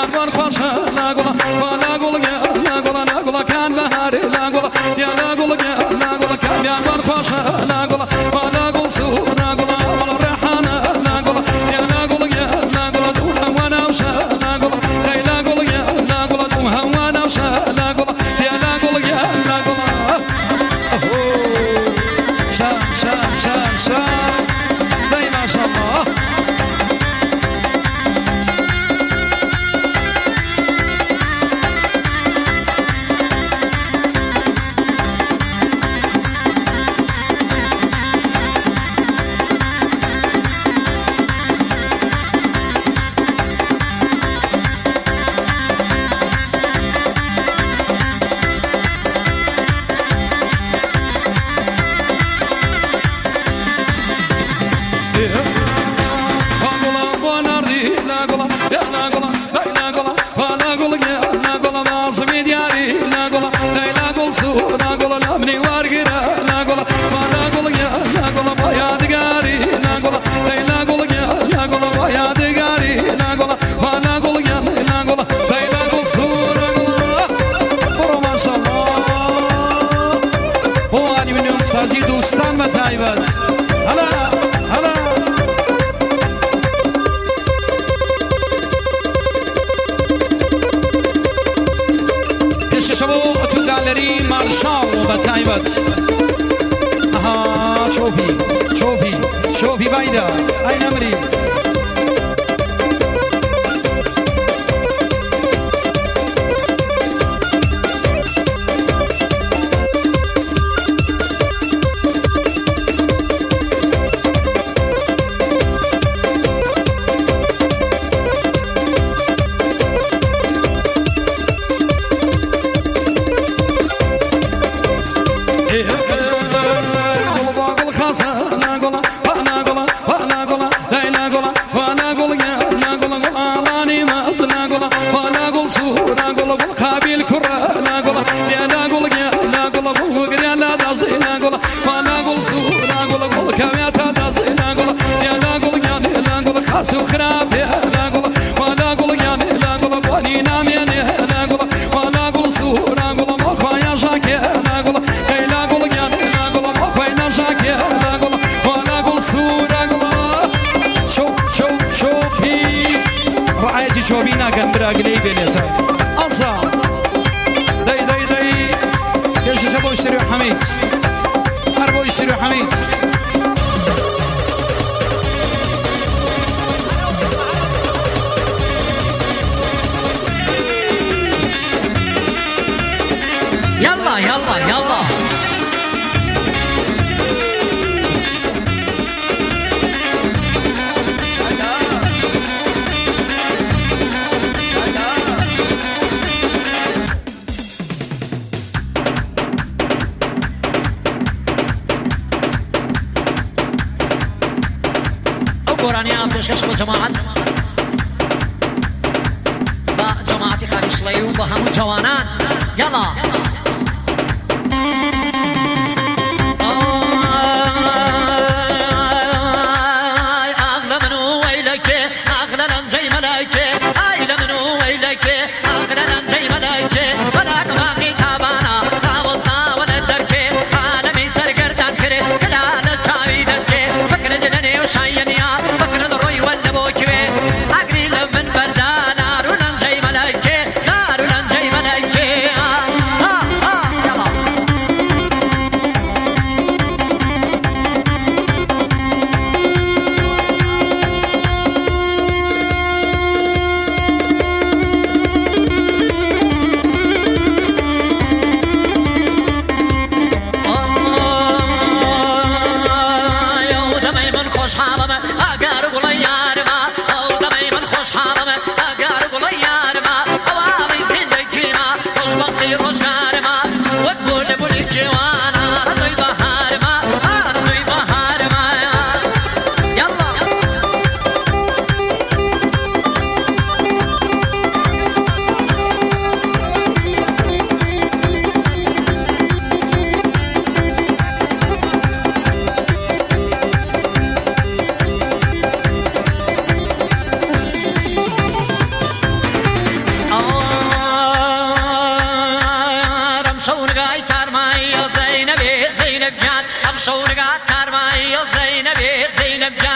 بار خوش نگولا و نگول نگولا نگولا کن بهاری نگولا یا نگول نگولا کن یا بار خوش نگولا و نگول سو نگولا و ریحانه نگولا یا نگول نگولا تو هوا نوش نگولا ای نگول نگولا تو هوا نوش نگولا یا نگول نگولا شان شان شان شان دای ماشاءالله سازی دوستان و تایبت هلا هلا پیش شما تو گالری مارشال و تایبت آها شوفی شوفی شوفی بایدا این امری شوفي ناكن براقلي بليتا أصلا داي داي داي يش سبوا يشتروا حميد هربوا يشتروا حميد يلا يلا يلا قرانيا بشكش جماعة با جماعتي خارج ليو بهم جوانان يلا أغلى منو ويلك أغلى لنجي ملايك أغلى منو ويلك أغلى لنجي ملايك ولا نواقي تابانا تابوسنا ولا درك عالمي سرقردان كري كلا نتشاوي درك فكر جنني وشايني شونقات كارماي زينب زينب جان